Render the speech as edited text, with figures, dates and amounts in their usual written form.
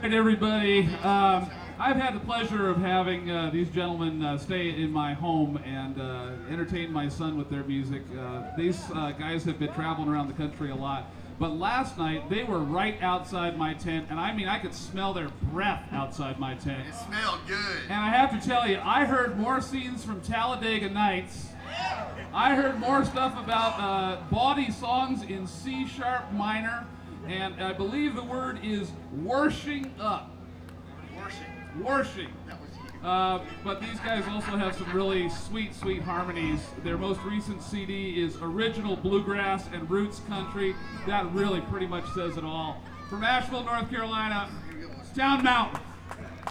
Everybody. I've had the pleasure of having these gentlemen stay in my home and entertain my son with their music. These guys have been traveling around the country a lot. But last night, they were right outside my tent, and I mean, I could smell their breath outside my tent. It smelled good. And I have to tell you, I heard more scenes from Talladega Nights. I heard more stuff about bawdy songs in C sharp minor, and I believe the word is worshing up. Worshing. But these guys also have some really sweet, sweet harmonies. Their most recent CD is Original Bluegrass and Roots Country. That really pretty much says it all. From Asheville, North Carolina, Down Mountain.